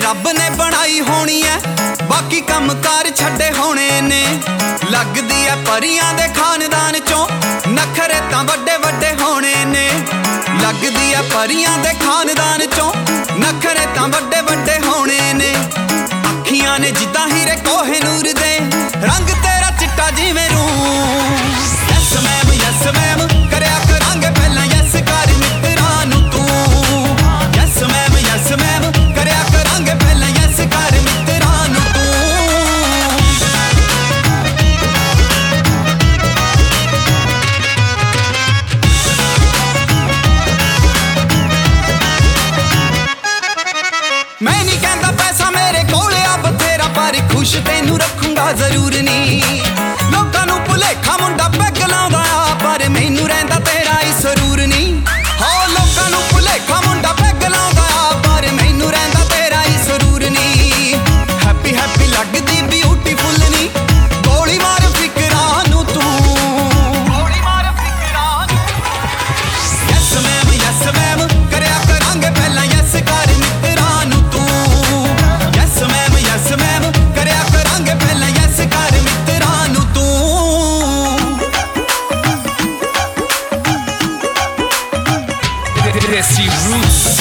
ਰੱਬ ਨੇ ਬਣਾਈ ਹੋਣੀ ਐ, ਬਾਕੀ ਕੰਮ ਕਾਰ ਛੱਡੇ ਹੋਣੇ ਨੇ। ਲੱਗਦੀ ਐ ਪਰੀਆਂ ਦੇ ਖਾਨਦਾਨ ਚੋਂ, ਨਖਰੇ ਤਾਂ ਵੱਡੇ ਵੱਡੇ ਹੋਣੇ ਨੇ। ਲੱਗਦੀ ਐ ਪਰੀਆਂ ਦੇ ਖਾਨਦਾਨ ਚੋਂ, ਨਖਰੇ ਤਾਂ ਵੱਡੇ ਵੱਡੇ ਹੋਣੇ ਨੇ। ਅੱਖੀਆਂ ਨੇ ਜਿੱਦਾਂ ਹੀਰੇ ਕੋਹਿਨੂਰ ਦੇ, ਰੰਗ ਤੇਰਾ ਚਿੱਟਾ ਜਿਵੇਂ ਰੂੰ। ਯੈਸ ਮੈਮ ਯੈਸ ਮੈਮ ਕਰਿਆ ਕਰਾਂਗੇ ਪਹਿਲਾਂ ਯੈਸ ਕਰ ਮਿੱਤਰਾਂ ਨੂੰ ਤੂੰ। ਯੈਸ ਮੈਮ ਕਰਿਆ ਕਰਾਂਗੇ ਪਹਿਲਾਂ ਯੈਸ ਕਰ ਮਿੱਤਰਾਂ ਨੂੰ ਤੂੰ। ਮੈਂ ਨਹੀਂ ਕਹਿੰਦਾ ਪੈਸਾ ਮੇਰੇ ਕੋਲ ਆ ਬਥੇਰਾ, ਪਰ ਖੁਸ਼ ਤੈਨੂੰ ਰੱਖੂੰਗਾ ਜ਼ਰੂਰ ਨੀ। ਲੋਕਾਂ ਨੂੰ ਭੁਲੇਖਾ ਮੁੰਡਾ ਪੈਗ ਲਾਉਂਦਾ ਆ, ਪਰ ਮੈਨੂੰ ਰਹਿੰਦਾ ਤੇਰਾ ਹੀ ਸਰੂਰ ਨੀ। ਹੋ ਲੋਕਾਂ ਨੂੰ ਭੁਲੇਖਾ ਮੁੰਡਾ ਪੈਗ ਲਾਉਂਦਾ ਆ, ਪਰ ਮੈਨੂੰ ਰਹਿੰਦਾ ਤੇਰਾ ਹੀ ਸਰੂਰ ਨੀ। ਹੈਪੀ ਹੈਪੀ ਲੱਗਦੀ ਬਿਊਟੀਫੁੱਲ ਨੀ, ਗੋਲੀ ਮਾਰ ਫਿਕਰਾਂ ਨੂੰ ਤੂੰ। ਗੋਲੀ ਮਾਰ ਫਿਕਰਾਂ ਨੂੰ। ਯੈਸ ਮੈਮ ਕਰਿਆ ਕਰਾਂਗੇ ਪਹਿਲਾਂ ਯੈਸ ਕਰ ਮਿੱਤਰਾਂ ਨੂੰ ਤੂੰ। ਯੈਸ ਮੈਮ ਕਰਿਆ ਕਰਾਂਗੇ ਪਹਿਲਾਂ ਯੈਸ ਕਰ ਮਿੱਤਰਾਂ ਨੂੰ ਤੂੰ। Desi Roots